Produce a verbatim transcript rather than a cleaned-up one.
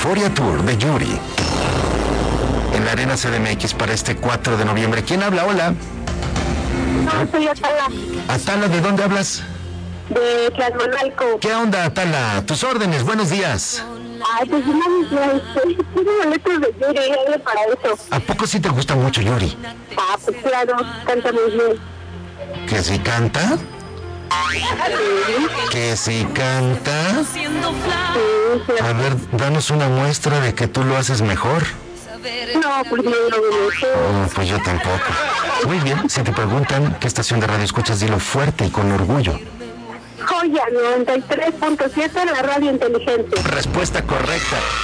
Euphoria Tour de Yuri en la Arena C D M X para este cuatro de noviembre. ¿Quién habla? Hola. No, soy Atala. Atala, ¿de dónde hablas? De Tlaxcalanco. ¿Qué onda, Atala? Tus órdenes, buenos días. Ay, pues no, este, tengo boletos de Yuri, hablo para eso. ¿A poco sí te gusta mucho Yuri? Ah, pues claro, canta muy bien. ¿Que si canta? ¿Que si canta? Sí, sí. A ver, danos una muestra de que tú lo haces mejor. No, pues no lo veo. Oh, pues yo tampoco. Muy bien, si te preguntan qué estación de radio escuchas, dilo fuerte y con orgullo. Joya noventa y tres punto siete, la radio inteligente. Respuesta correcta.